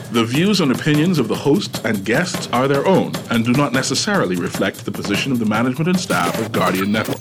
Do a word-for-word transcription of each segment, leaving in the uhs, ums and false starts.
The views and opinions of the hosts and guests are their own and do not necessarily reflect the position of the management and staff of Guardian Network.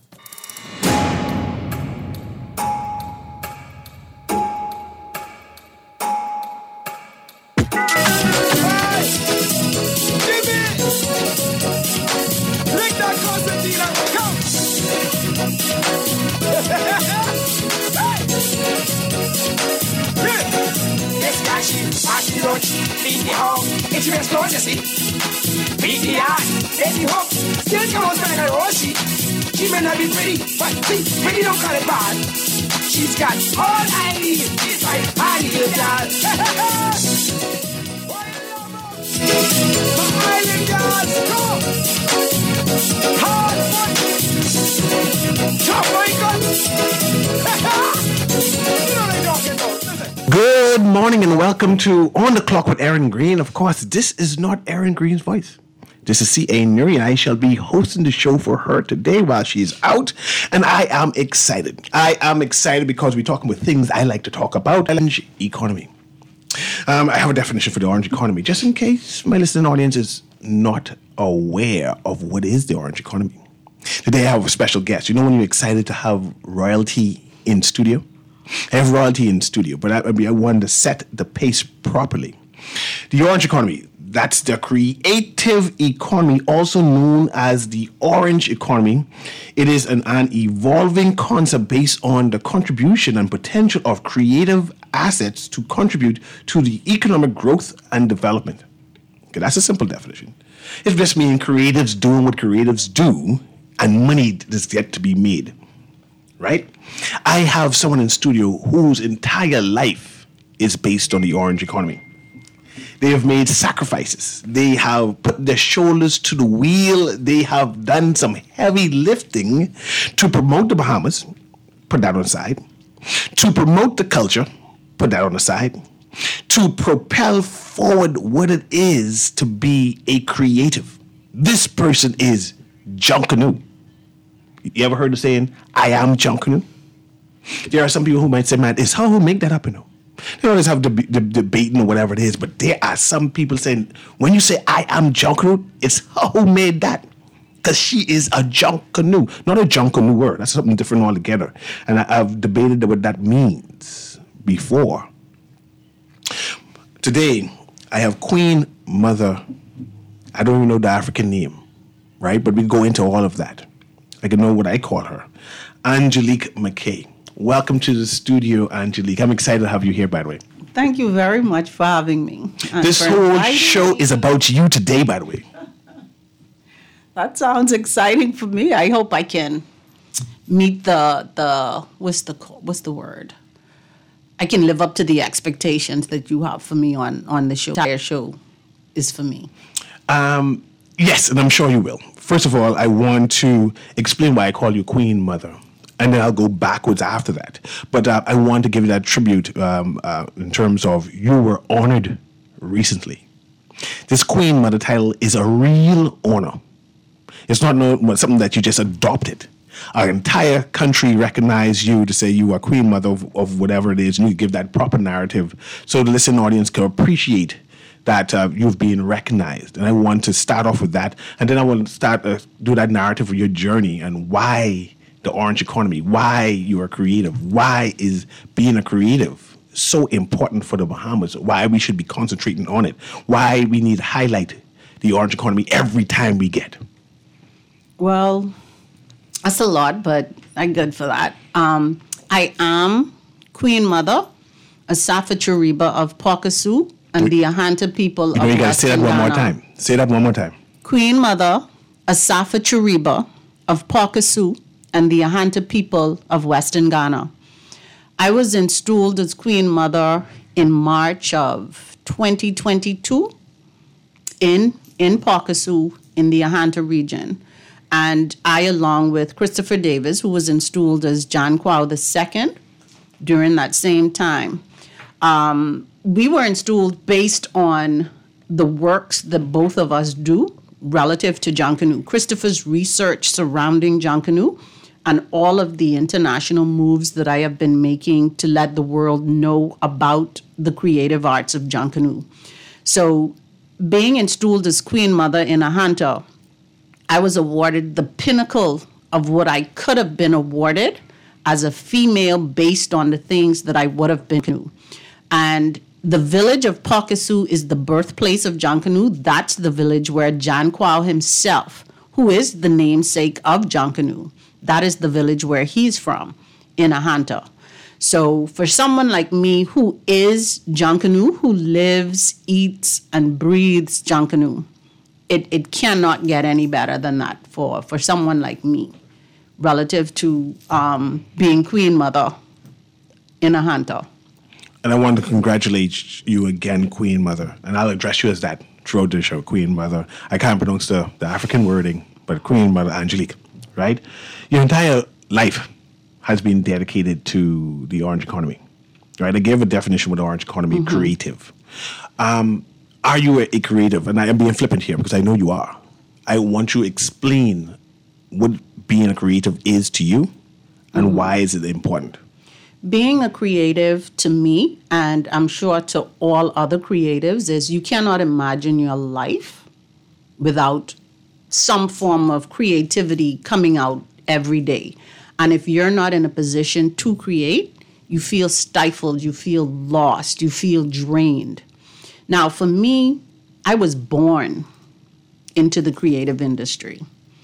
She may not be pretty, but see, pretty don't cut it bad. She's got all I need. She's my party girl. My island girls, go! Hard foot! Top Michael! You know they talking about. Listen. Good morning and welcome to On the Clock with Aaron Green. Of course, this is not Aaron Green's voice. This is C A. Nuri, and I shall be hosting the show for her today while she's out. And I am excited. I am excited because we're talking about things I like to talk about. Orange economy. Um, I have a definition for the orange economy, just in case my listening audience is not aware of what is the orange economy. Today I have a special guest. You know when you're excited to have royalty in studio? I have royalty in studio, but I, I wanted to set the pace properly. The orange economy. That's the creative economy, also known as the orange economy. It is an, an evolving concept based on the contribution and potential of creative assets to contribute to the economic growth and development. Okay, that's a simple definition. It just means creatives doing what creatives do and money is yet to be made, right? I have someone in studio whose entire life is based on the orange economy. They have made sacrifices. They have put their shoulders to the wheel. They have done some heavy lifting to promote the Bahamas, put that on the side. To promote the culture, put that on the side. To propel forward what it is to be a creative. This person is Junkanoo. You ever heard the saying, I am Junkanoo? There are some people who might say, man, it's how who make that up, you know? They always have the, the debating or whatever it is, but there are some people saying, when you say I am Junkanoo, it's her who made that. Because she is a Junkanoo, not a Junkanoo word. That's something different altogether. And I, I've debated what that means before. Today, I have Queen Mother. I don't even know the African name, right? But we go into all of that. I can know what I call her. Angelique McKay. Welcome to the studio, Angelique. I'm excited to have you here, by the way. Thank you very much for having me. This whole show me. is about you today, by the way. That sounds exciting for me. I hope I can meet the the what's the what's the word? I can live up to the expectations that you have for me on on the show. The entire show is for me. Um, yes, and I'm sure you will. First of all, I want to explain why I call you Queen Mother. And then I'll go backwards after that. But uh, I want to give you that tribute um, uh, in terms of you were honored recently. This Queen Mother title is a real honor. It's not no, something that you just adopted. Our entire country recognized you to say you are Queen Mother of, of whatever it is, and you give that proper narrative so the listening audience can appreciate that uh, you've been recognized. And I want to start off with that. And then I want to start uh, do that narrative of your journey and why the orange economy, why you are creative, why is being a creative so important for the Bahamas, why we should be concentrating on it, why we need to highlight the orange economy every time we get. Well, that's a lot, but I'm good for that. Um, I am Queen Mother, Asafa Chariba of Pocasoo and the Ahanta people of Western Ghana. You gotta say that one more time. Say that one more time. Queen Mother, Asafa Chariba of Pocasoo and the Ahanta people of Western Ghana. I was installed as Queen Mother in March of twenty twenty-two in, in Pocasoo in the Ahanta region. And I, along with Christopher Davis, who was installed as John Quao the Second during that same time, um, we were installed based on the works that both of us do relative to Junkanoo. Christopher's research surrounding Junkanoo and all of the international moves that I have been making to let the world know about the creative arts of Junkanoo. So being installed as Queen Mother in Ahanta, I was awarded the pinnacle of what I could have been awarded as a female based on the things that I would have been. And the village of Pocasoo is the birthplace of Junkanoo. That's the village where Jan Kwao himself, who is the namesake of Junkanoo, that is the village where he's from, in Ahanta. So for someone like me who is Junkanoo, who lives, eats, and breathes Junkanoo, it, it cannot get any better than that for, for someone like me, relative to um, being Queen Mother in Ahanta. And I want to congratulate you again, Queen Mother. And I'll address you as that throughout the show, Queen Mother. I can't pronounce the, the African wording, but Queen Mother Angelique, right? Your entire life has been dedicated to the orange economy, right? I gave a definition with the orange economy, mm-hmm. creative. Um, are you a, a creative? And I am being flippant here because I know you are. I want you to explain what being a creative is to you and mm-hmm. why is it important? Being a creative to me, and I'm sure to all other creatives, is you cannot imagine your life without some form of creativity coming out every day. And if you're not in a position to create, you feel stifled, you feel lost, you feel drained. Now, for me, I was born into the creative industry.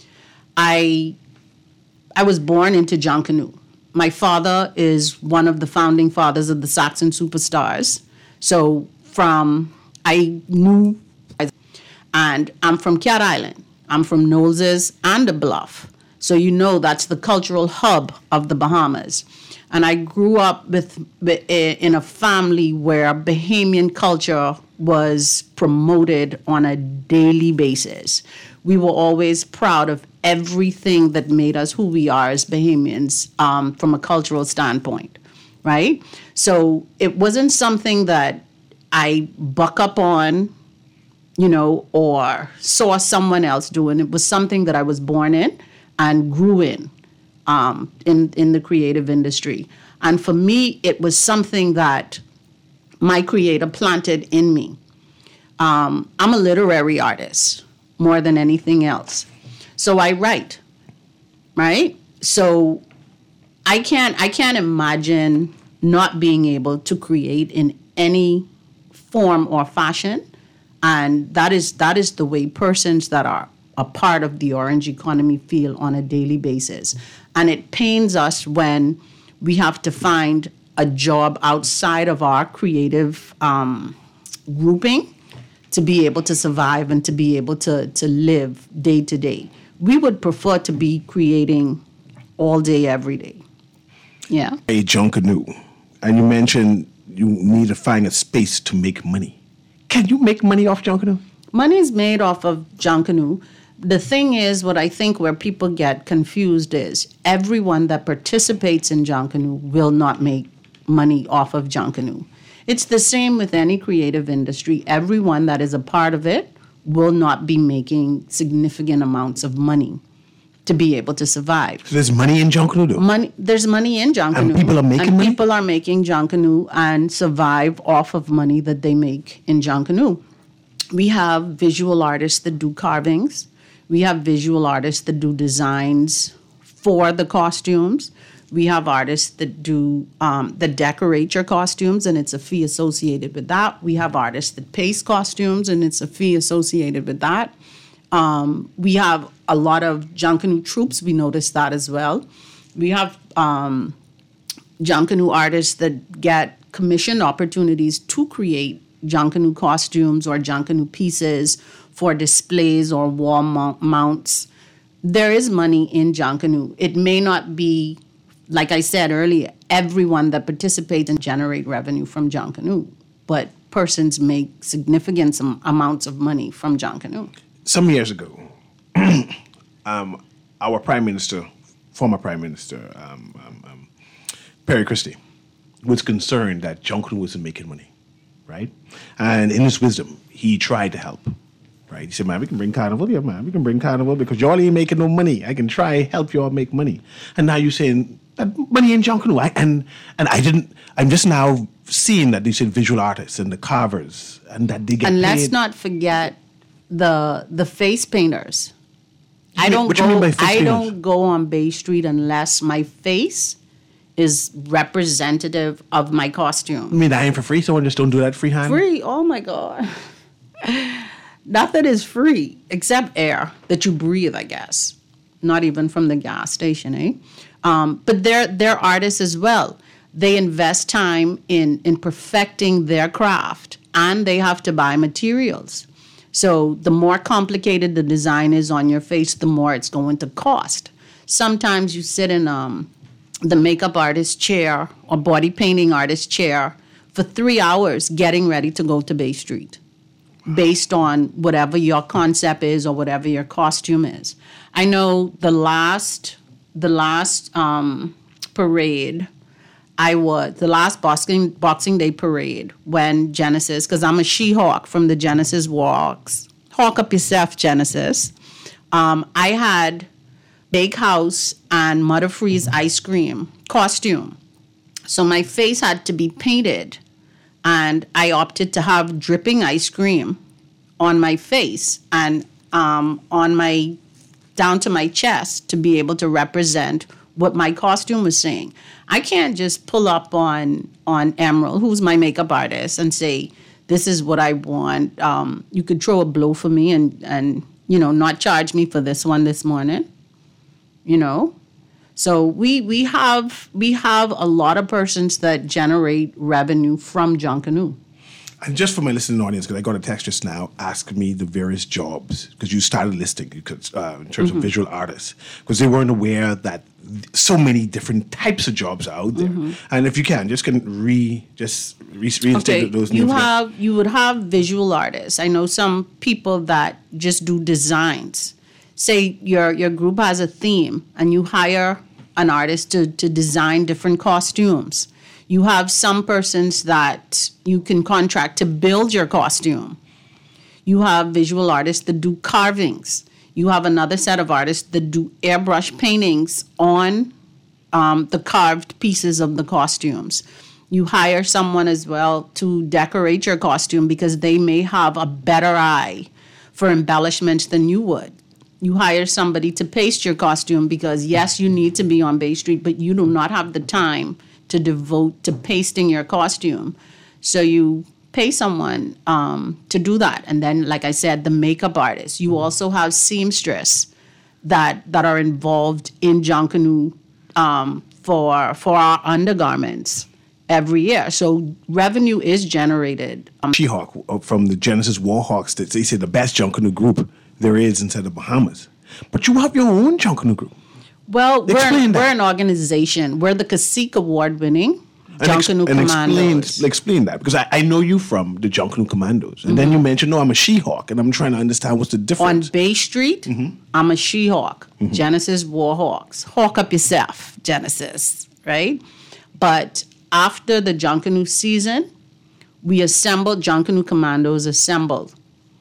I, I was born into Junkanoo. My father is one of the founding fathers of the Saxon Superstars. So from, I knew, and I'm from Cat Island. I'm from Noses and the Bluff. So you know that's the cultural hub of the Bahamas. And I grew up with in a family where Bahamian culture was promoted on a daily basis. We were always proud of everything that made us who we are as Bahamians um, from a cultural standpoint, right? So it wasn't something that I buck up on, you know, or saw someone else doing. It was something that I was born in and grew in, um, in, in the creative industry. And for me, it was something that my creator planted in me. Um, I'm a literary artist more than anything else. So I write, right? So I can't I can't imagine not being able to create in any form or fashion. And that is that is the way persons that are a part of the orange economy feel on a daily basis. And it pains us when we have to find a job outside of our creative um, grouping to be able to survive and to be able to, to live day to day. We would prefer to be creating all day, every day. Yeah. A Junkanoo. And you mentioned you need to find a space to make money. Can you make money off Junkanoo? Money is made off of Junkanoo. The thing is, what I think where people get confused is everyone that participates in Junkanoo will not make money off of Junkanoo. It's the same with any creative industry. Everyone that is a part of it will not be making significant amounts of money to be able to survive. So there's money in Junkanoo, though? Money, there's money in Junkanoo. And people are making and money? people are making Junkanoo and survive off of money that they make in Junkanoo. We have visual artists that do carvings. We have visual artists that do designs for the costumes. We have artists that do um, that decorate your costumes, and it's a fee associated with that. We have artists that paste costumes, and it's a fee associated with that. Um, we have a lot of Junkanoo troops. We noticed that as well. We have um, Junkanoo artists that get commission opportunities to create Junkanoo costumes or Junkanoo pieces for displays or wall mount- mounts. There is money in Junkanoo. It may not be, like I said earlier, everyone that participates and generate revenue from Junkanoo, but persons make significant some amounts of money from Junkanoo. Some years ago, um, our Prime Minister, former Prime Minister, um, um, um, Perry Christie, was concerned that Junkanoo wasn't making money, right? And in his wisdom, he tried to help. right? You said, man, we can bring carnival. Yeah, man, we can bring carnival because y'all ain't making no money. I can try help y'all make money. And now you're saying that money in Junkanoo. I, and and I didn't, I'm just now seeing that you said visual artists and the carvers and that they get And paid. let's not forget the the face painters. I don't What you mean go. by face I painters? don't go on Bay Street unless my face is representative of my I costume. mean, that ain't for free. Someone just don't do that freehand. Free? Oh my God! Nothing is free except air that you breathe, I guess. Not even from the gas station, eh? Um, but they're they're artists as well. They invest time in in perfecting their craft, and they have to buy materials. So the more complicated the design is on your face, the more it's going to cost. Sometimes you sit in um, the makeup artist chair or body painting artist chair for three hours getting ready to go to Bay Street, based on whatever your concept is or whatever your costume is. I know the last the last um, parade. I was the last Boxing Boxing Day parade when Genesis, because I'm a She-Hawk from the Genesis Walks. Hawk up yourself, Genesis. Um, I had Bake House and Mother Freeze ice cream costume. So my face had to be painted, and I opted to have dripping ice cream on my face and um, on my down to my chest to be able to represent what my costume was saying. I can't just pull up on on Emerald, who's my makeup artist, and say, this is what I want. Um, you could throw a blow for me and, and, you know, not charge me for this one this morning, you know? So we we have we have a lot of persons that generate revenue from Junkanoo. And just for my listening audience, because I got a text just now asking me the various jobs, because you started listing because, uh, in terms Mm-hmm. of visual artists, because they weren't aware that so many different types of jobs are out there. Mm-hmm. And if you can, just can re just re- reinstate Okay, those you names. again. have you would have visual artists. I know some people that just do designs. Say your your group has a theme and you hire an artist to to design different costumes. You have some persons that you can contract to build your costume. You have visual artists that do carvings. You have another set of artists that do airbrush paintings on um, the carved pieces of the costumes. You hire someone as well to decorate your costume because they may have a better eye for embellishments than you would. You hire somebody to paste your costume because, yes, you need to be on Bay Street, but you do not have the time to devote to pasting your costume. So you pay someone um, to do that. And then, like I said, the makeup artist. You also have seamstress that that are involved in Junkanoo um, for for our undergarments every year. So revenue is generated. Um, She-Hawk uh, from the Genesis Warhawks, that they say the best Junkanoo group there is inside the Bahamas. But you have your own Junkanoo group. well, we're, Explain that. we're an organization. We're the Cacique Award-winning And, ex- Junkanoo and explain, Commandos. explain that, because I, I know you from the Junkanoo Commandos. And then you mentioned, no, I'm a She-Hawk, and I'm trying to understand what's the On difference. Bay Street, I'm a She-Hawk. Genesis Warhawks. Hawk up yourself, Genesis, right? But after the Junkanoo season, we assembled, Junkanoo Commandos assembled.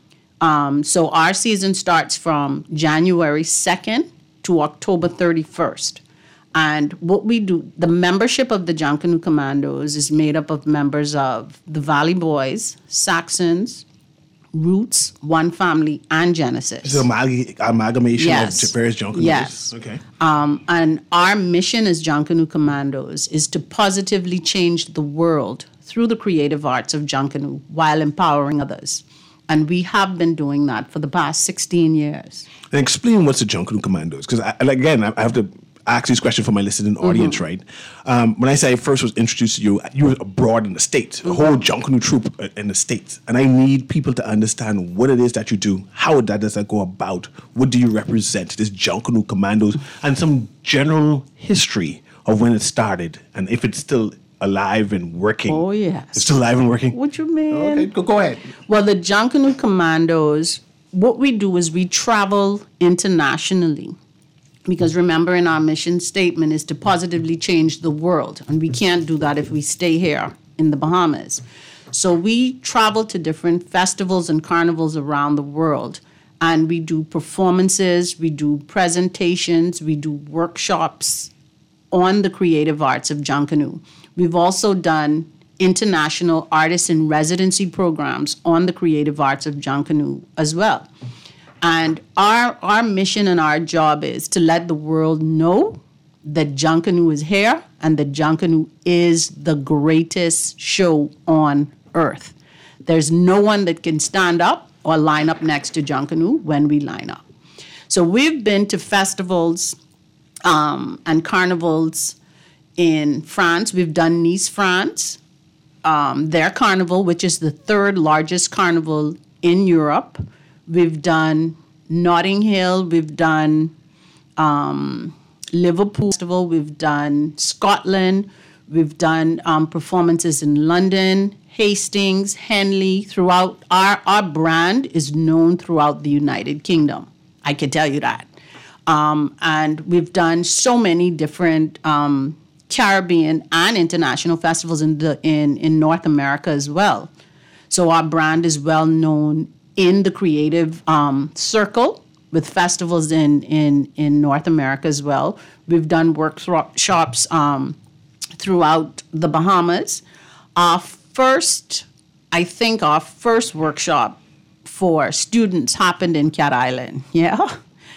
Um, so our season starts from January second to October thirty-first. And what we do, the membership of the Junkanoo Commandos is made up of members of the Valley Boys, Saxons, Roots, One Family, and Genesis. It's an amalg- amalgamation Yes. of various Junkanoos. Yes. Okay. Um, and our mission as Junkanoo Commandos is to positively change the world through the creative arts of Junkanoo while empowering others. And we have been doing that for the past sixteen years. And explain what's the Junkanoo Commandos, because again, I I have to ask this question for my listening audience, Mm-hmm. right? Um, when I say I first was introduced to you, you were abroad in the States, a whole Junkanoo troop in the States. And I need people to understand what it is that you do, how that does that go about, what do you represent, this Junkanoo Commandos, and some general history of when it started, and if it's still alive and working. Oh, yes. It's still alive and working? What you mean? Okay, go, go ahead. Well, the Junkanoo Commandos, what we do is we travel internationally. Because remember, in our mission statement is to positively change the world. And we can't do that if we stay here in the Bahamas. So we travel to different festivals and carnivals around the world, and we do performances, we do presentations, we do workshops on the creative arts of Junkanoo. We've also done international artist in residency programs on the creative arts of Junkanoo as well. And our our mission and our job is to let the world know that Junkanoo is here and that Junkanoo is the greatest show on earth. There's no one that can stand up or line up next to Junkanoo when we line up. So we've been to festivals um, and carnivals in France. We've done Nice, France, um, their carnival, which is the third largest carnival in Europe. We've done Notting Hill. We've done um, Liverpool Festival. We've done Scotland. We've done um, performances in London, Hastings, Henley. Throughout our our brand is known throughout the United Kingdom. I can tell you that. Um, and we've done so many different um, Caribbean and international festivals in the in in North America as well. So our brand is well known in the creative um, circle with festivals in, in, in North America as well. We've done workshops um, throughout the Bahamas. Our first, I think our first workshop for students happened in Cat Island, yeah?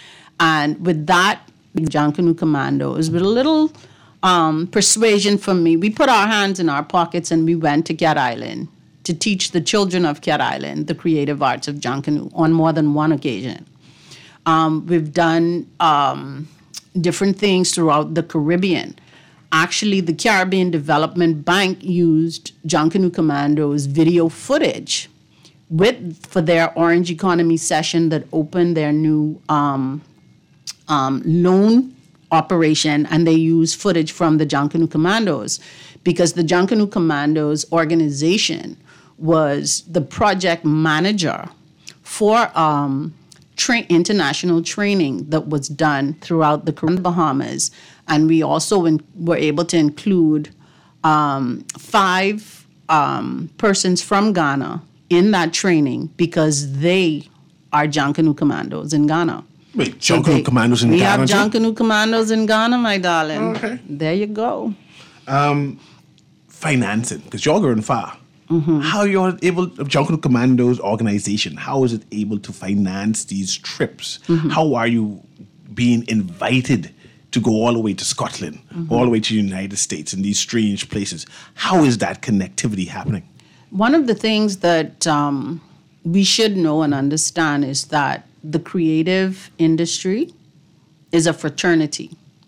And with that, Junkanoo Commandos, with a little um, persuasion from me, we put our hands in our pockets and we went to Cat Island to teach the children of Cat Island the creative arts of Junkanoo on more than one occasion. Um, we've done um, different things throughout the Caribbean. Actually, the Caribbean Development Bank used Junkanoo Commandos video footage with for their Orange Economy session that opened their new um, um, loan operation, and they used footage from the Junkanoo Commandos because the Junkanoo Commandos organization was the project manager for um, tra- international training that was done throughout the Bahamas. And we also in- were able to include um, five um, persons from Ghana in that training because they are Junkanoo Commandos in Ghana. Wait, Junkanoo so Commandos in we Ghana? We have Junkanoo Commandos in Ghana, my darling. Oh, okay. There you go. Um, financing, because y'all going far. Mm-hmm. How you're able, Junkanoo Commandos organization, how is it able to finance these trips? Mm-hmm. How are you being invited to go all the way to Scotland, mm-hmm. all the way to the United States in these strange places? How is that connectivity happening? One of the things that um, we should know and understand is that the creative industry is a fraternity.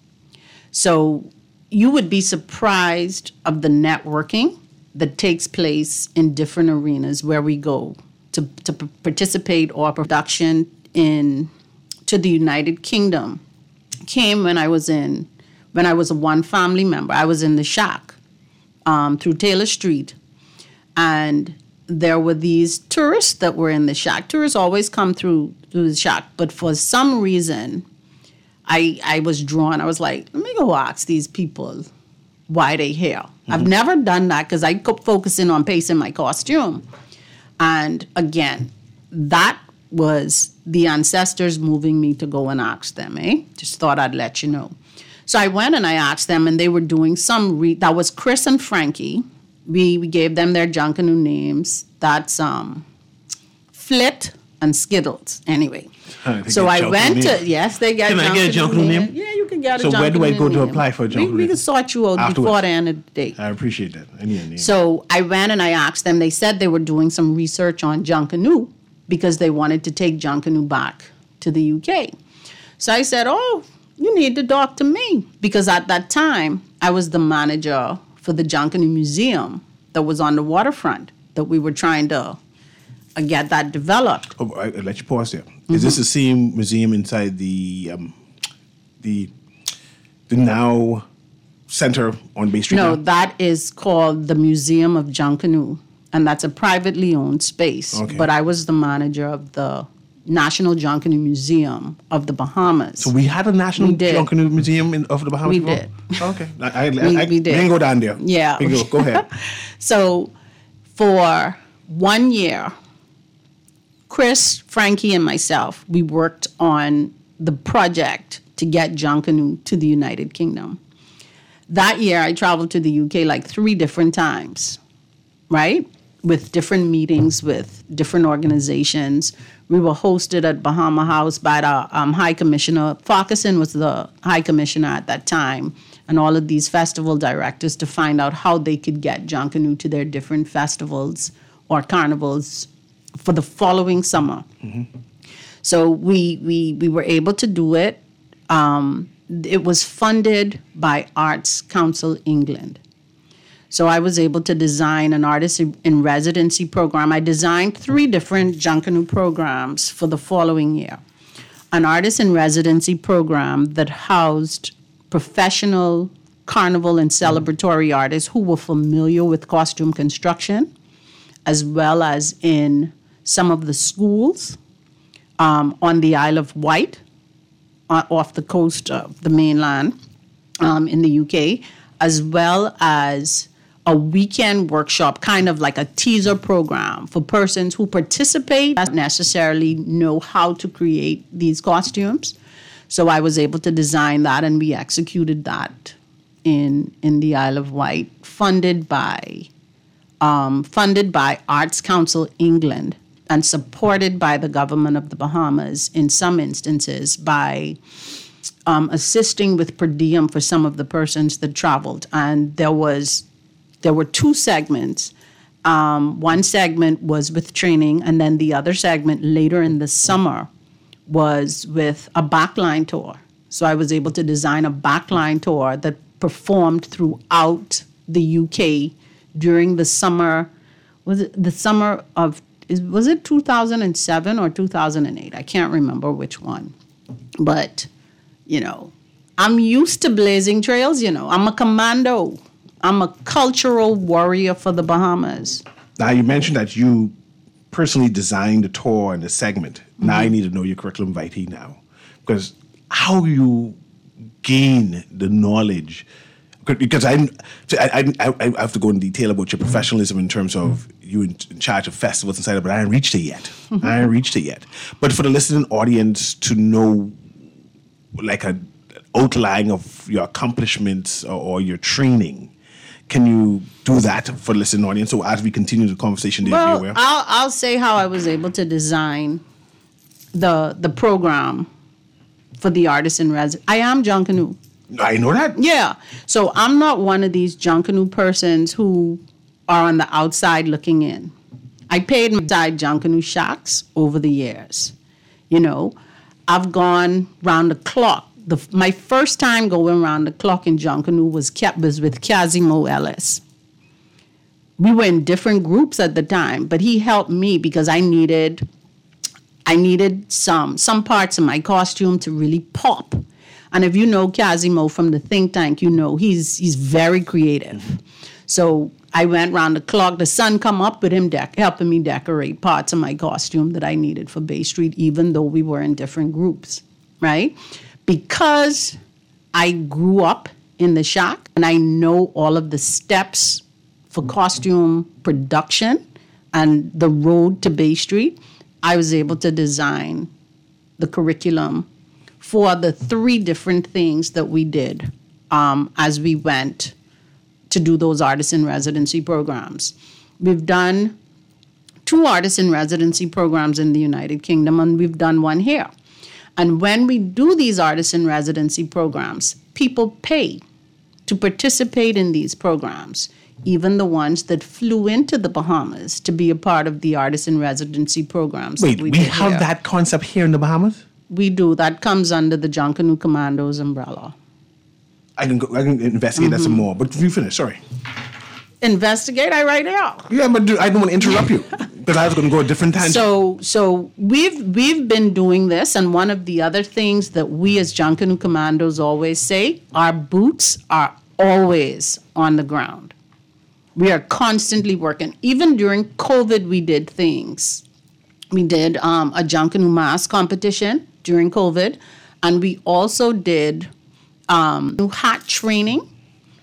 So you would be surprised of the networking that takes place in different arenas where we go to, to p- participate or production in to the United Kingdom came when I was in when I was a one family member. I was in the shack um, through Taylor Street, and there were these tourists that were in the shack. Tourists always come through through the shack, but for some reason, I I was drawn. I was like, let me go ask these people why they here. Mm-hmm. I've never done that because I kept focusing on pacing my costume. And again, that was the ancestors moving me to go and ask them, eh? Just thought I'd let you know. So I went and I asked them, and they were doing some, re- that was Chris and Frankie. We we gave them their Junkanoo names. That's um, Flit and Skittles. Anyway. Huh, so I went to, yes, they got Can Junkanoo I get a Junkanoo name? name? Yeah, you can get so a Junkanoo name. So where do I go to apply for a Junkanoo we, name? We can sort you out Afterwards. Before the end of the day. I appreciate that. I need a name. So I went and I asked them. They said they were doing some research on Junkanoo because they wanted to take Junkanoo back to the U K. So I said, oh, you need to talk to me. Because at that time, I was the manager for the Junkanoo Museum that was on the waterfront that we were trying to uh, get that developed. Oh, I, I'll let you pause there. Mm-hmm. Is this the same museum inside the um, the the now center on Bay Street? No, now? that is called the Museum of Junkanoo, and that's a privately owned space. Okay. But I was the manager of the National Junkanoo Museum of the Bahamas. So we had a National Junkanoo Museum in, of the Bahamas We before? did. Okay. I, I, We- I, we did. didn't go down there. Yeah. We go, go ahead. So for one year, Chris, Frankie, and myself, we worked on the project to get Junkanoo to the United Kingdom. That year, I traveled to the U K like three different times, right? With different meetings with different organizations. We were hosted at Bahama House by the um, High Commissioner. Farquharson was the High Commissioner at that time, and all of these festival directors to find out how they could get Junkanoo to their different festivals or carnivals for the following summer. Mm-hmm. So we, we, we were able to do it. Um, it was funded by Arts Council England. So I was able to design an artist in residency program. I designed three different Junkanoo programs for the following year. An artist in residency program that housed professional carnival and celebratory artists who were familiar with costume construction, as well as in some of the schools um, on the Isle of Wight, uh, off the coast of the mainland um, in the U K, as well as a weekend workshop, kind of like a teaser program for persons who participate, not necessarily know how to create these costumes. So I was able to design that, and we executed that in in the Isle of Wight, funded by um, funded by Arts Council England and supported by the government of the Bahamas in some instances by um, assisting with per diem for some of the persons that traveled. And there was there were two segments. Um, one segment was with training, and then the other segment later in the summer was with a backline tour. So I was able to design a backline tour that performed throughout the U K during the summer. Was it the summer of, was it two thousand seven or two thousand eight? I can't remember which one. But, you know, I'm used to blazing trails, you know. I'm a commando. I'm a cultural warrior for the Bahamas. Now, you mentioned that you personally designed the tour and the segment. Mm-hmm. Now I need to know your curriculum vitae now. Because how you gain the knowledge, because I, I, I, I have to go in detail about your professionalism in terms of you in, in charge of festivals inside, but I haven't reached it yet. Mm-hmm. I haven't reached it yet. But for the listening audience to know like a outline of your accomplishments or, or your training, can you do that for the listening audience? So as we continue the conversation, they'll well, be aware. I'll, I'll say how I was able to design the the program for the artist in residence. I am Junkanoo. I know that. Yeah. So I'm not one of these Junkanoo persons who are on the outside looking in. I paid inside Junkanoo shacks over the years. You know, I've gone round the clock. The, my first time going round the clock in Junkanoo was, was with Kazimo Ellis. We were in different groups at the time, but he helped me because I needed I needed some some parts of my costume to really pop. And if you know Kazimo from the think tank, you know he's he's very creative. So I went round the clock. The sun come up with him dec- helping me decorate parts of my costume that I needed for Bay Street, even though we were in different groups, right? Because I grew up in the shack and I know all of the steps for costume production and the road to Bay Street, I was able to design the curriculum for the three different things that we did um, as we went to do those artist in residency programs. We've done two artist in residency programs in the United Kingdom, and we've done one here. And when we do these artist in residency programs, people pay to participate in these programs, even the ones that flew into the Bahamas to be a part of the artist in residency programs. Wait, we, we have here. that concept here in the Bahamas? We do. That comes under the Junkanoo Commandos umbrella. I can go, I can investigate mm-hmm. that some more, but you finish, sorry. Investigate, I write it out. Yeah, but do, I don't want to interrupt you because I was going to go a different tangent. So, so we've we've been doing this, and one of the other things that we as Junkanoo Commandos always say, our boots are always on the ground. We are constantly working. Even during COVID, we did things. We did um, a Junkanoo mask competition during COVID, and we also did um, hat training.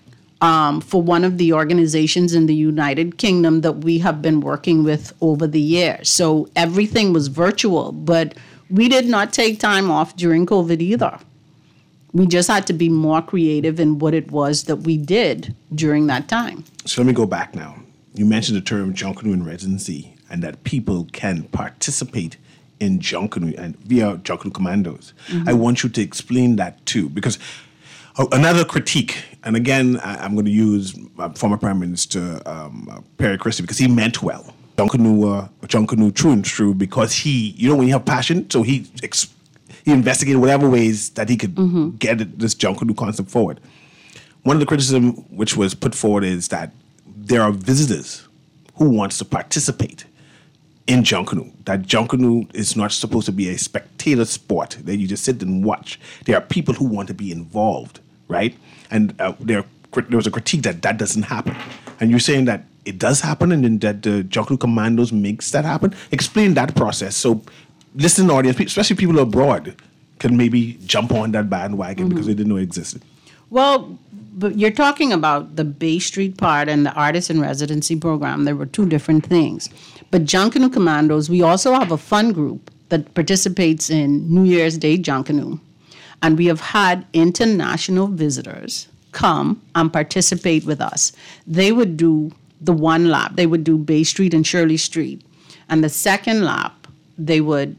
um, for one of the organizations in the United Kingdom that we have been working with over the years. So everything was virtual, but we did not take time off during COVID either. We just had to be more creative in what it was that we did during that time. So let me go back now. You mentioned the term Junkanoo in residency and that people can participate in Junkanoo and via Junkanoo Commandos. Mm-hmm. I want you to explain that too, because uh, another critique, and again, I, I'm going to use uh, former Prime Minister um, uh, Perry Christie because he meant well. Junkanoo, uh, Junkanoo true and true because he, you know, when you have passion, so he ex- he investigated whatever ways that he could mm-hmm. get it, this Junkanoo concept forward. One of the criticism which was put forward is that there are visitors who wants to participate in Junkanoo. That Junkanoo is not supposed to be a spectator sport that you just sit and watch. There are people who want to be involved, right? And uh, there, there was a critique that that doesn't happen. And you're saying that it does happen and then that the Junkanoo Commandos makes that happen? Explain that process so listening audience, especially people abroad, can maybe jump on that bandwagon mm-hmm. because they didn't know it existed. Well, but you're talking about the Bay Street part and the Artist in Residency program. There were two different things. But Junkanoo Commandos, we also have a fun group that participates in New Year's Day Junkanoo. And we have had international visitors come and participate with us. They would do the one lap. They would do Bay Street and Shirley Street. And the second lap, they would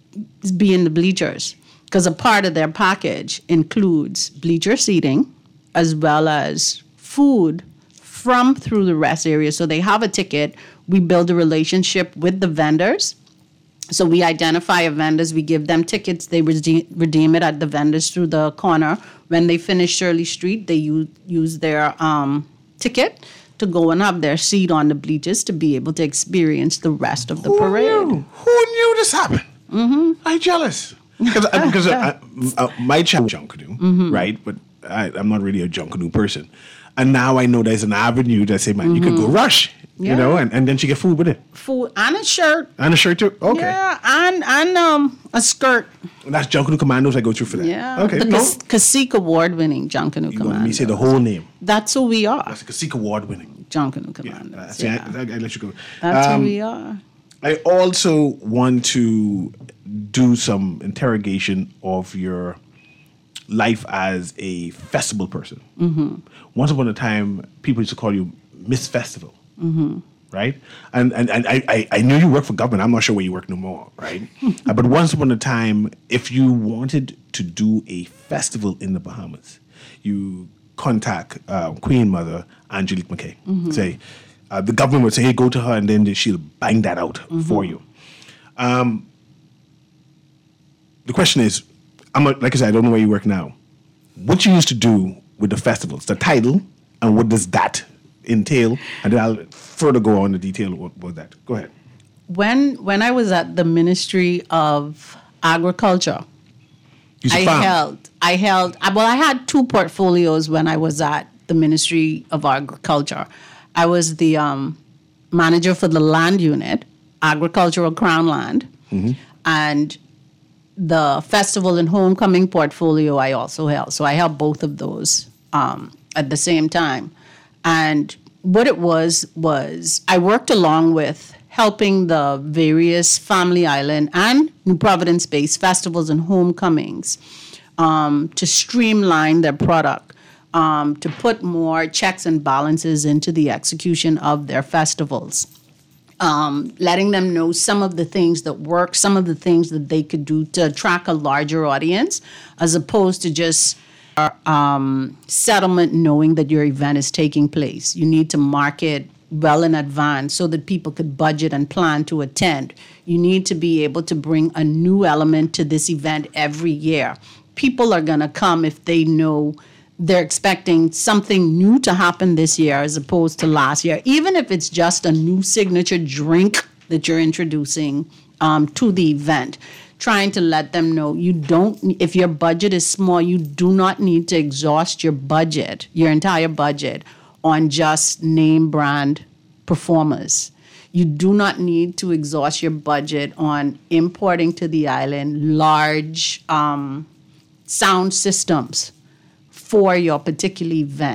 be in the bleachers because a part of their package includes bleacher seating as well as food from through the rest area. So they have a ticket. We build a relationship with the vendors. So we identify a vendors. We give them tickets. They redeem, redeem it at the vendors through the corner. When they finish Shirley Street, they use, use their um, ticket to go and have their seat on the bleachers to be able to experience the rest of the Who parade. Knew? Who knew this happened? Mm-hmm. I'm jealous. Because uh, because uh, uh, my child Junkanoo, mm-hmm. right? But I, I'm not really a Junkanoo person. And now I know there's an avenue that say, man, mm-hmm. you could go rush, yeah. you know, and, and then she get food with it. Food and a shirt. And a shirt too? Okay. Yeah, and, and um, a skirt. That's Junkanoo Commandos I go through for that. Yeah. Okay. The no. Cacique Award-winning Junkanoo You Commandos. want me to say the whole name? That's who we are. That's a Cacique Award-winning. Junkanoo Commandos. Yeah. See, yeah. I, I, I let you go. That's um, who we are. I also want to do some interrogation of your life as a festival person. Mm-hmm. Once upon a time, people used to call you Miss Festival, mm-hmm. right? And and, and I, I, I knew you work for government. I'm not sure where you work no more, right? uh, but once upon a time, if you wanted to do a festival in the Bahamas, you contact uh, Queen Mother Angelique McKay. Mm-hmm. Say, uh, the government would say, hey, go to her, and then she'll bang that out mm-hmm. for you. Um, the question is, I'm a, like I said, I don't know where you work now. What you used to do with the festivals, the title, and what does that entail? And then I'll further go on the detail about, about that. Go ahead. When when I was at the Ministry of Agriculture, I held, I held, well, I had two portfolios when I was at the Ministry of Agriculture. I was the um, manager for the land unit, agricultural crown land, mm-hmm. and the festival and homecoming portfolio I also held. So I held both of those um, at the same time. And what it was, was I worked along with helping the various Family Island and New Providence-based festivals and homecomings um, to streamline their product, um, to put more checks and balances into the execution of their festivals. Um, letting them know some of the things that work, some of the things that they could do to attract a larger audience, as opposed to just uh, um, settlement knowing that your event is taking place. You need to market well in advance so that people could budget and plan to attend. You need to be able to bring a new element to this event every year. People are going to come if they know they're expecting something new to happen this year as opposed to last year, even if it's just a new signature drink that you're introducing um, to the event. Trying to let them know you don't, if your budget is small, you do not need to exhaust your budget, your entire budget, on just name brand performers. You do not need to exhaust your budget on importing to the island large um, sound systems for your particular event.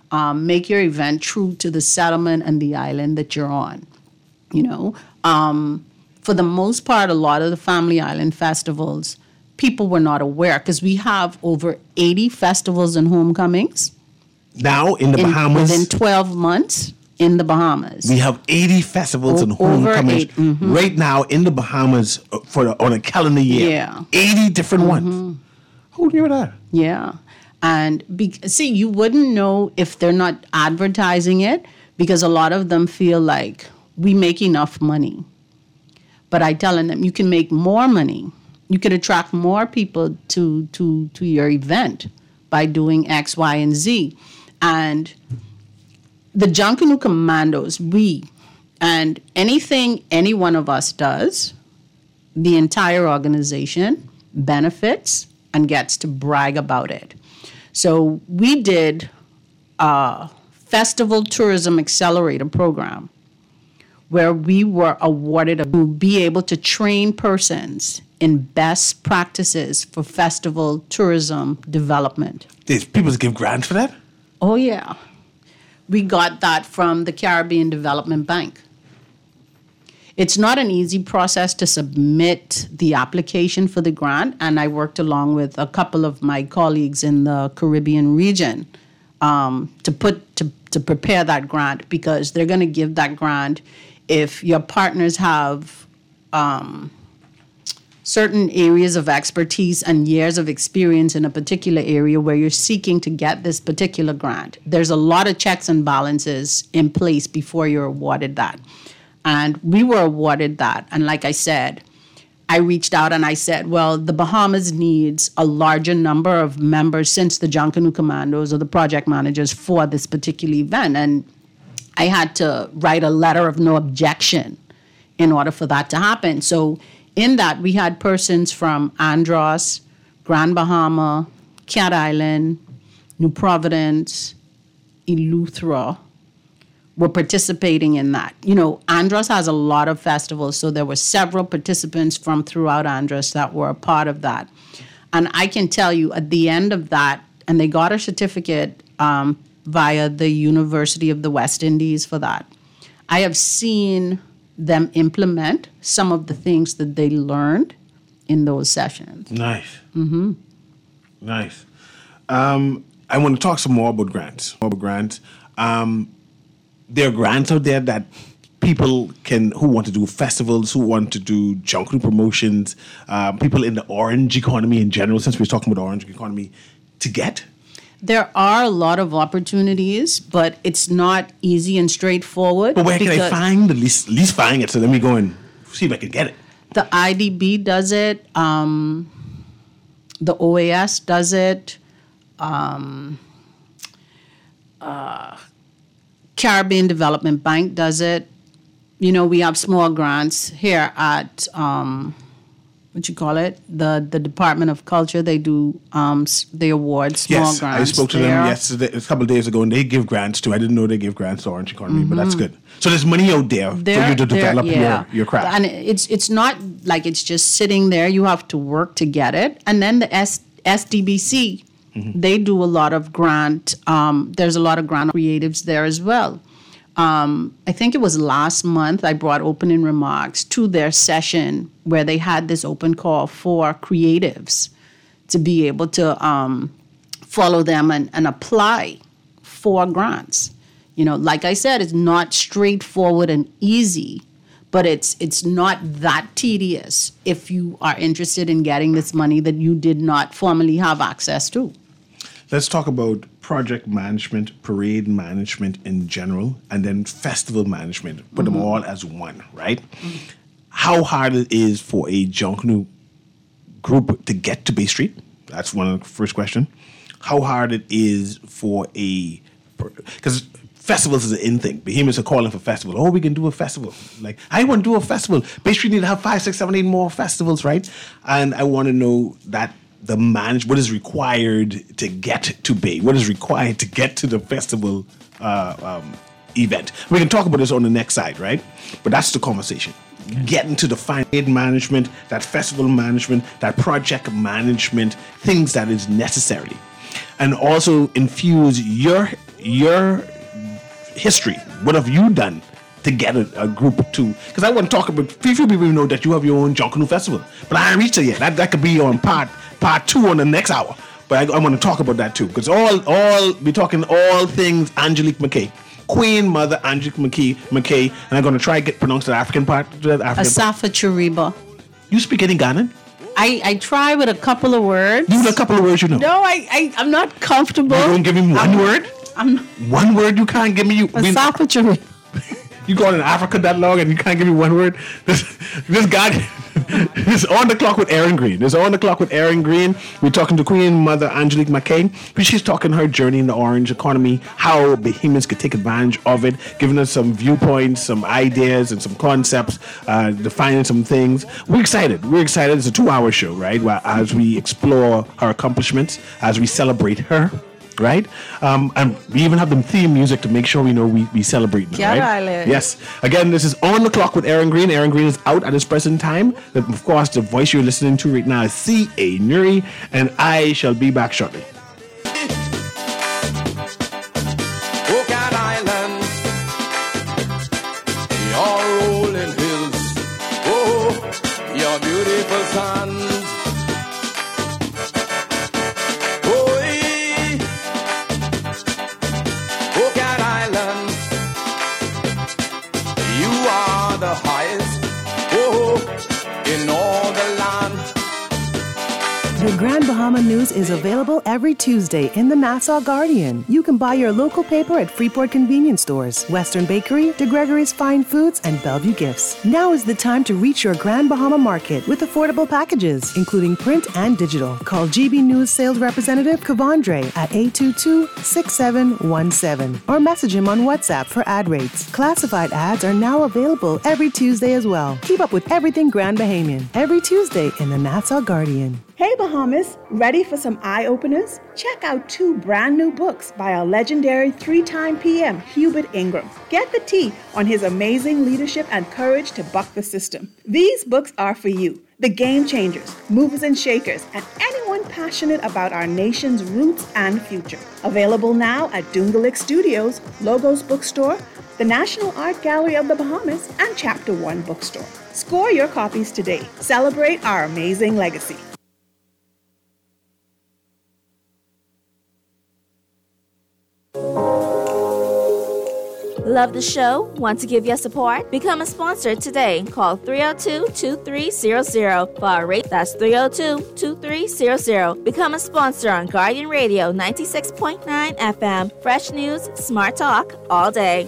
Um, make your event true to the settlement and the island that you're on. You know, um, for the most part, a lot of the Family Island festivals, people were not aware because we have over eighty festivals and homecomings. Now in the in, Bahamas, within twelve months in the Bahamas, we have eighty festivals O- and over homecomings eight, mhm. right now in the Bahamas uh, for the, on a calendar year. Yeah. eighty different ones. Who knew that? Yeah. And be, see, you wouldn't know if they're not advertising it because a lot of them feel like we make enough money. But I telling them you can make more money. You could attract more people to, to, to your event by doing X, Y, and Z. And the Junkanoo Commandos, we, and anything any one of us does, the entire organization benefits and gets to brag about it. So we did a Festival Tourism Accelerator program where we were awarded to be able to train persons in best practices for festival tourism development. There's people that give grants for that? Oh, yeah. We got that from the Caribbean Development Bank. It's not an easy process to submit the application for the grant, and I worked along with a couple of my colleagues in the Caribbean region um, to put to, to prepare that grant because they're going to give that grant if your partners have um, certain areas of expertise and years of experience in a particular area where you're seeking to get this particular grant. There's a lot of checks and balances in place before you're awarded that. And we were awarded that. And like I said, I reached out and I said, well, the Bahamas needs a larger number of members since the Junkanoo Commandos or the project managers for this particular event. And I had to write a letter of no objection in order for that to happen. So in that, we had persons from Andros, Grand Bahama, Cat Island, New Providence, Eleuthera, were participating in that. You know, Andros has a lot of festivals, so there were several participants from throughout Andros that were a part of that. And I can tell you at the end of that, and they got a certificate um, via the University of the West Indies for that. I have seen them implement some of the things that they learned in those sessions. Nice. Mm-hmm. Nice. Um, I want to talk some more about grants. More about grants. Um, There are grants out there that people can, who want to do festivals, who want to do Junkanoo promotions, uh, people in the orange economy in general, since we're talking about orange economy, to get? There are a lot of opportunities, but it's not easy and straightforward. But where can I find the least, least find it? So let me go and see if I can get it. The I D B does it. Um, the O A S does it. Um, uh, Caribbean Development Bank does it. You know, we have small grants here at, um, what you call it, the the Department of Culture. They do, um, they award small yes, grants. I spoke to there. them yesterday, a couple of days ago, and they give grants too. I didn't know they give grants to Orange Economy, but that's good. So there's money out there, There- for you to there- develop yeah. your, your craft. And it's it's not like it's just sitting there. You have to work to get it. And then the S, SDBC, they do a lot of grant. Um, there's a lot of grant creatives there as well. Um, I think it was last month I brought opening remarks to their session where they had this open call for creatives to be able to um, follow them and, and apply for grants. You know, like I said, it's not straightforward and easy, but it's it's not that tedious if you are interested in getting this money that you did not formerly have access to. Let's talk about project management, parade management in general, and then festival management. Put them all as one, right? How hard it is for a Junkanoo group to get to Bay Street? That's one of the first question. How hard it is for a, because festivals is an in thing. Behemoths are calling for festival. Oh, we can do a festival. Like, I want to do a festival. Bay Street need to have five, six, seven, eight more festivals, right? And I want to know that the manage what is required to get to Bay, what is required to get to the festival uh, um, event. We can talk about this on the next side, right? But that's the conversation. Okay. Getting to the fine management, that festival management, that project management, things that is necessary. and also infuse your your history. What have you done to get a, a group to? Because I want to talk about. Few few people know that you have your own Junkanoo festival, but I haven't reached it yet. That that could be on part part two on the next hour. But I, I want to talk about that too, because all all we're talking all things Angelique McKay, Queen Mother Angelique McKay, McKay, and I'm going to try to get pronounce the African part. The African Asafa Chiriba. You speak any Ghanaian? I, I try with a couple of words. You know a couple of words you know. No, I, I I'm not comfortable. You don't give me one I'm, word. I'm one word you can't give me. You we- Asafa Chiriba. You gone in Africa that long and you can't give me one word? This this guy is on the clock with Aaron Green. This on the clock with Aaron Green. We're talking to Queen Mother Angelique McKay. She's talking her journey in the orange economy, how Bahamians could take advantage of it, giving us some viewpoints, some ideas, and some concepts, uh, defining some things. We're excited. We're excited. It's a two-hour show, right? Well, as we explore her accomplishments, as we celebrate her. Right? Um, and we even have them theme music to make sure we know we, we celebrate. Right? Yes. Again, this is On the Clock with Aaron Green. Aaron Green is out at this present time. Of course, the voice you're listening to right now is C A. Nuri, and I shall be back shortly. Oakland Island, your rolling hills, oh, your beautiful sun. The highest, oh, in all the land. The Grand Bahama News is available every Tuesday in the Nassau Guardian. You can buy your local paper at Freeport convenience stores, Western Bakery, De Gregory's Fine Foods, and Bellevue Gifts. Now is the time to reach your Grand Bahama market with affordable packages, including print and digital. Call G B News sales representative Kavandre at eight two two, six seven one seven or message him on WhatsApp for ad rates. Classified ads are now available every Tuesday as well. Keep up with everything Grand Bahamian every Tuesday in the Nassau Guardian. Hey Bahamas, ready for some eye-openers? Check out two brand new books by our legendary three-time P M, Hubert Ingram. Get the tea on his amazing leadership and courage to buck the system. These books are for you, the game changers, movers and shakers, and anyone passionate about our nation's roots and future. Available now at Dungalik Studios, Logos Bookstore, the National Art Gallery of the Bahamas, and Chapter One Bookstore. Score your copies today. Celebrate our amazing legacy. Love the show? Want to give your support? Become a sponsor today. Call three oh two, two three zero zero for our rate. That's three oh two, two three zero zero. Become a sponsor on Guardian Radio ninety-six point nine F M. Fresh news, smart talk, all day.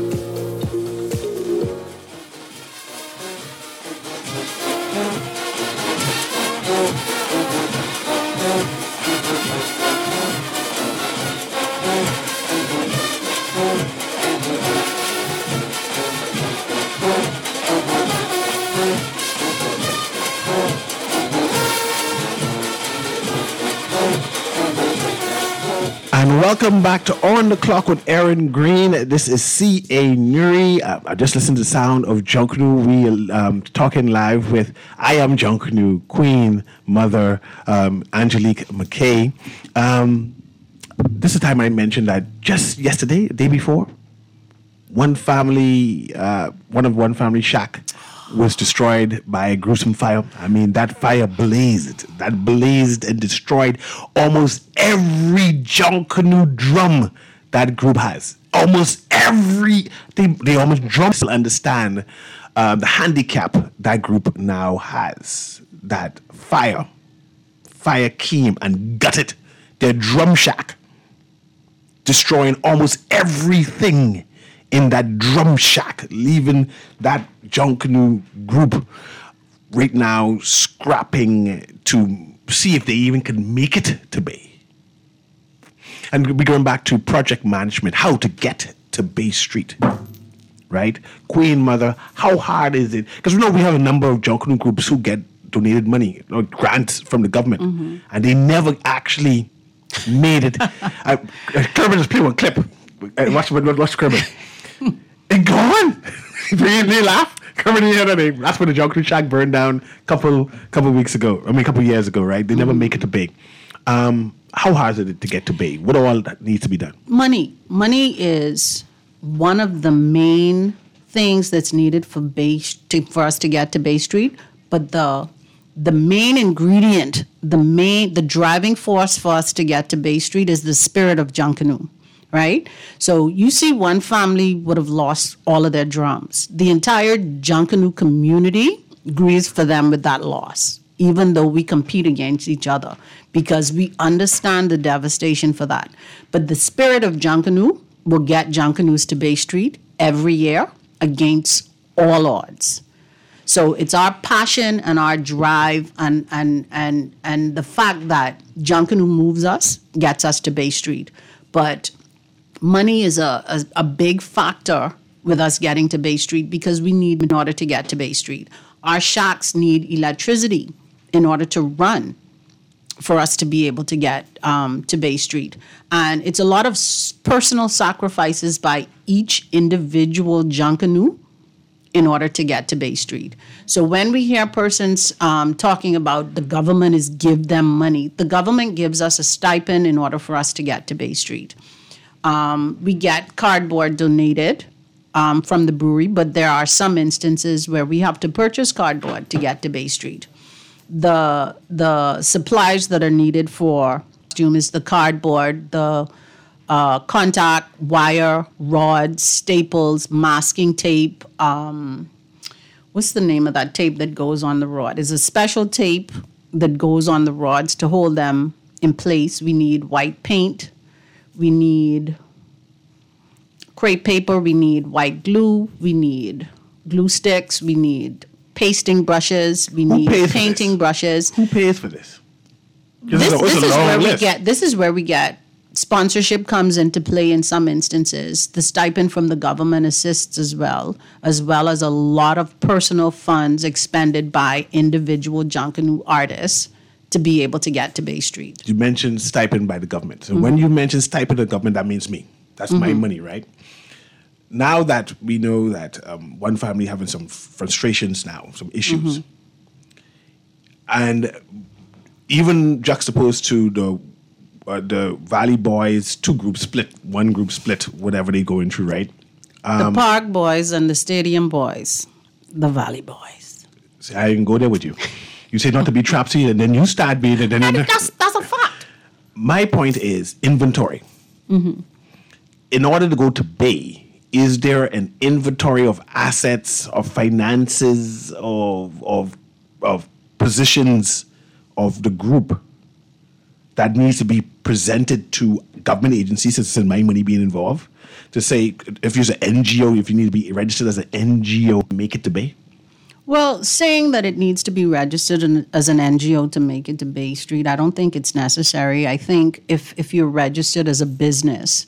And welcome back to On the Clock with Aaron Green. This is C A. Nuri. Uh, I just listened to the sound of Junkanoo. We um talking live with I Am Junkanoo, Queen Mother um, Angelique McKay. Um, this is the time I mentioned that just yesterday, the day before, one family, uh, one of one family shack was destroyed by a gruesome fire. I mean, that fire blazed. That blazed and destroyed almost every Junkanoo drum that group has. Almost every, they, they almost drum still understand uh, the handicap that group now has. That fire, fire came and gutted their drum shack, destroying almost everything in that drum shack, leaving that Junkanoo group right now scrapping to see if they even can make it to Bay. And we're going back to project management, how to get to Bay Street, right? Queen Mother, how hard is it? Because we know we have a number of Junkanoo groups who get donated money or grants from the government, mm-hmm. and they never actually made it. uh, Kermit just played one clip. Uh, watch, watch Kermit. And gone. they, they laugh. Kermit the other day. That's when the Junkanoo shack burned down a couple couple weeks ago. I mean, a couple years ago, right? They never mm-hmm. make it to Bay. Um, How hard is it to get to Bay? What all that needs to be done? Money. Money is one of the main things that's needed for Bay to, for us to get to Bay Street. But the the main ingredient, the main the driving force for us to get to Bay Street is the spirit of Junkanoo, right? So you see, one family would have lost all of their drums. The entire Junkanoo community grieves for them with that loss, even though we compete against each other, because we understand the devastation for that. But the spirit of Junkanoo will get Junkanoos to Bay Street every year against all odds. So it's our passion and our drive and and and and the fact that Junkanoo moves us, gets us to Bay Street. But money is a, a, a big factor with us getting to Bay Street because we need in order to get to Bay Street. Our shacks need electricity in order to run for us to be able to get um, to Bay Street. And it's a lot of s- personal sacrifices by each individual Junkanoo in order to get to Bay Street. So when we hear persons um, talking about the government is give them money, the government gives us a stipend in order for us to get to Bay Street. Um, we get cardboard donated um, from the brewery, but there are some instances where we have to purchase cardboard to get to Bay Street. The the supplies that are needed for costume is the cardboard, the uh, contact wire, rods, staples, masking tape. Um, what's the name of that tape that goes on the rod? It's a special tape that goes on the rods to hold them in place. We need white paint. We need crepe paper. We need white glue. We need glue sticks. We need pasting brushes. We Who need pays for painting this? brushes. Who pays for this? 'Cause This, it's a- it's this a is long where we list. get. This is where we get sponsorship comes into play in some instances. The stipend from the government assists as well, as well as a lot of personal funds expended by individual Junkanoo artists to be able to get to Bay Street. You mentioned stipend by the government. So when you mention stipend of the government, that means me. That's my money, right? Now that we know that um, one family having some frustrations now, some issues, and even juxtaposed to the uh, the Valley Boys, two groups split, one group split, whatever they going through, right? the Park Boys and the Stadium Boys, the Valley Boys. See, I didn't go there with you. You say not to be trapsy, and then you start being, and then And you that's that's a fact. My point is inventory. In order to go to Bay, is there an inventory of assets, of finances, of of of positions of the group that needs to be presented to government agencies, since it's my money being involved, to say if you're an N G O, if you need to be registered as an N G O, make it to Bay? Well, saying that it needs to be registered in, as an N G O to make it to Bay Street, I don't think it's necessary. I think if, if you're registered as a business,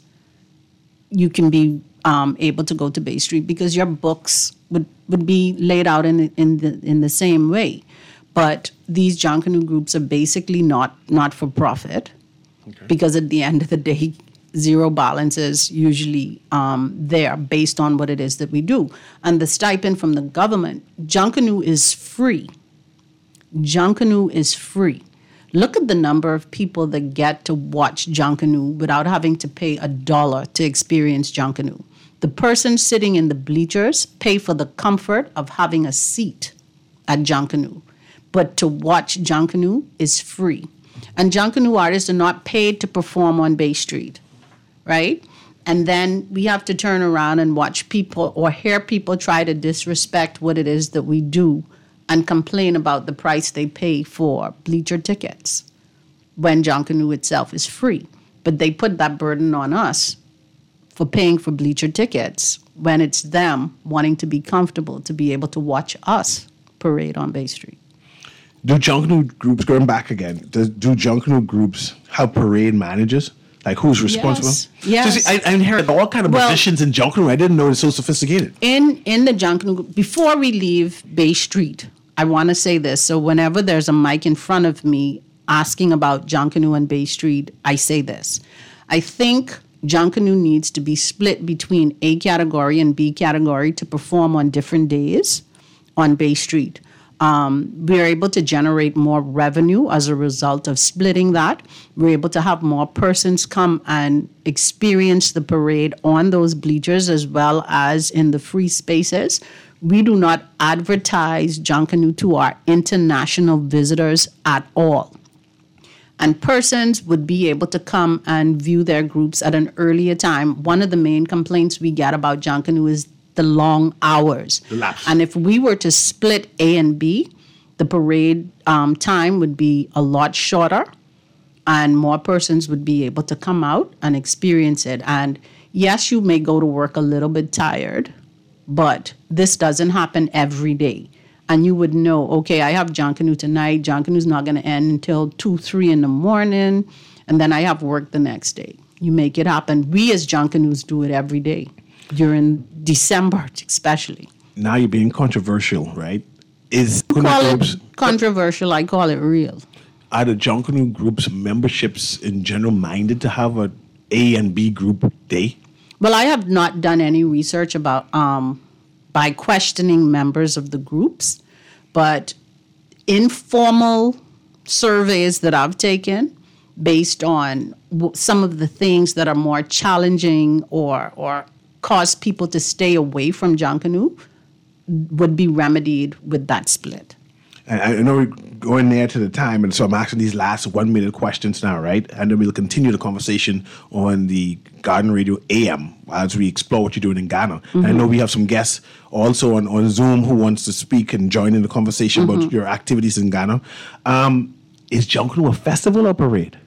you can be um, able to go to Bay Street because your books would, would be laid out in in the in the same way. But these Junkanoo groups are basically not not for profit, because at the end of the day, zero balance is usually um, there based on what it is that we do. And the stipend from the government, Junkanoo is free. Junkanoo is free. Look at the number of people that get to watch Junkanoo without having to pay a dollar to experience Junkanoo. The person sitting in the bleachers pay for the comfort of having a seat at Junkanoo. But to watch Junkanoo is free. And Junkanoo artists are not paid to perform on Bay Street, right? And then we have to turn around and watch people or hear people try to disrespect what it is that we do and complain about the price they pay for bleacher tickets when Junkanoo itself is free. But they put that burden on us for paying for bleacher tickets when it's them wanting to be comfortable to be able to watch us parade on Bay Street. Do Junkanoo groups, going back again, do, do Junkanoo groups have parade managers? Like, who's responsible? Yes. Yes. So see, I, I inherited all kind of Well- positions in Junkanoo. I didn't know it's so sophisticated. in in the Junkanoo, before we leave Bay Street, I want to say this. So whenever there's a mic in front of me asking about Junkanoo and Bay Street, I say this. I think Junkanoo needs to be split between A category and B category to perform on different days on Bay Street. Um, we're able to generate more revenue as a result of splitting that. We're able to have more persons come and experience the parade on those bleachers as well as in the free spaces. We do not advertise Junkanoo to our international visitors at all. And persons would be able to come and view their groups at an earlier time. One of the main complaints we get about Junkanoo is the long hours. Lapse. And if we were to split A and B, the parade um, time would be a lot shorter and more persons would be able to come out and experience it. And yes, you may go to work a little bit tired, but this doesn't happen every day. And you would know, okay, I have Junkanoo tonight. Junkanoo's not going to end until two, three in the morning. And then I have work the next day. You make it happen. We as Junkanoos do it every day, during December especially. Now you're being controversial, right? Is You Junkanoo call groups, it controversial. I call it real. are the Junkanoo groups memberships in general minded to have a A and B group day? Well, I have not done any research about um, by questioning members of the groups, but informal surveys that I've taken based on w- some of the things that are more challenging or or cause people to stay away from Junkanoo would be remedied with that split. And I know we're going near to the time, and so I'm asking these last one-minute questions now, right? And then we'll continue the conversation on the Garden Radio A M as we explore what you're doing in Ghana. Mm-hmm. And I know we have some guests also on, on Zoom who wants to speak and join in the conversation Mm-hmm. about your activities in Ghana. Um, is Junkanoo a festival or parade?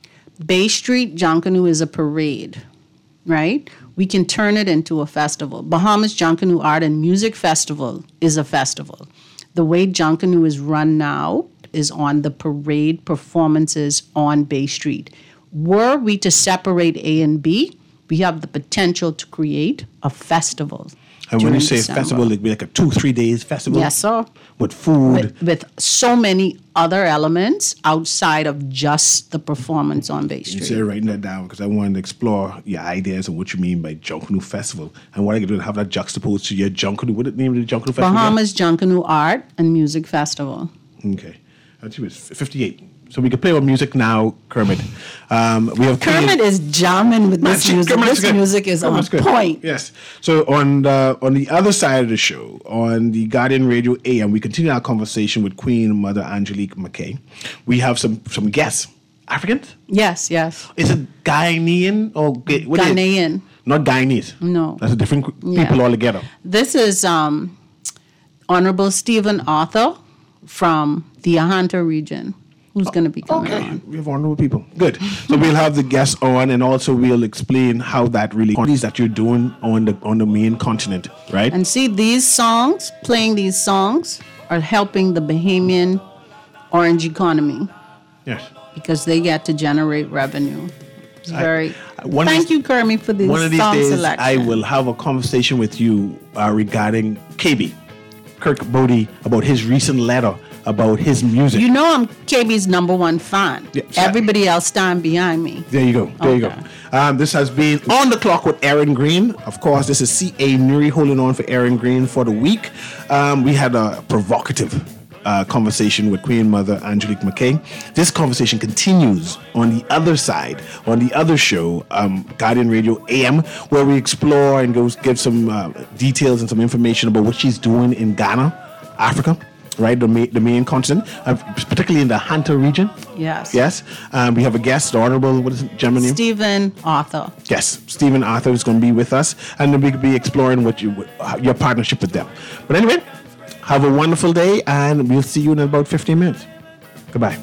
Bay Street Junkanoo is a parade, right? We can turn it into a festival. Bahamas Junkanoo Art and Music Festival is a festival. The way Junkanoo is run now is on the parade performances on Bay Street. Were we to separate A and B, we have the potential to create a festival. And when you during say December. festival, it'd be like a two, three days festival? Yes, sir. With food. With, with so many other elements outside of just the performance on Bay You Street. say writing that down because I wanted to explore your ideas of what you mean by Junkanoo Festival and what I could do to have that juxtaposed to your Junkanoo. What is the name of the Junkanoo Festival? Bahamas Junkanoo Art and Music Festival. Okay. That's it. fifty-eight. So we can play with music now, Kermit. Um, we have Kermit is jamming with this Man, music. Kermit's This good. music is Kermit's on good. point. Yes. So on the on the other side of the show, on the Guardian Radio A M, we continue our conversation with Queen Mother Angelique McKay. We have some some guests. Africans? Yes, yes. Is it Ghanaian or Ga- what is it? Ghanaian. Not Guyanese. No. That's a different gr- Yeah. people altogether. This is um, Honorable Stephen Arthur from the Ahanta region, who's going to be coming Okay, on. we have honorable people. Good. So we'll have the guests on, and also we'll explain how that really that you're doing on the on the main continent, right? And see, these songs, playing these songs, are helping the Bahamian orange economy Yes. because they get to generate revenue. It's very. I- one of Thank these- you, Kermit, for this One of these song days, selection. I will have a conversation with you uh, regarding K B, Kirk Bodie, about his recent letter about his music. You know I'm K B's number one fan. Yeah, sorry. Everybody else stand behind me. There you go. There you Okay. go. Um, this has been On the Clock with Aaron Green. Of course, this is C A Nuri holding on for Aaron Green for the week. Um, we had a provocative uh, conversation with Queen Mother Angelique McKay. This conversation continues on the other side, on the other show, um, Guardian Radio A M, where we explore and goes give some uh, details and some information about what she's doing in Ghana, Africa. Right, the main, the main continent, uh, particularly in the Hunter region. Yes. Yes. Um, we have a guest, the Honorable, what is it, German name? Stephen Arthur. Yes, Stephen Arthur is going to be with us, and then we could be exploring what you, what, your partnership with them. But anyway, have a wonderful day, and we'll see you in about fifteen minutes. Goodbye.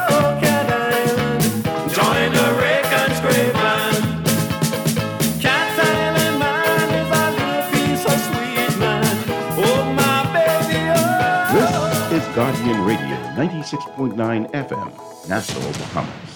Join the rake and scrape man. Cat Island man is a little piece of sweet man. Oh my baby, oh. This is Guardian Radio, ninety-six point nine F M, Nassau, Bahamas.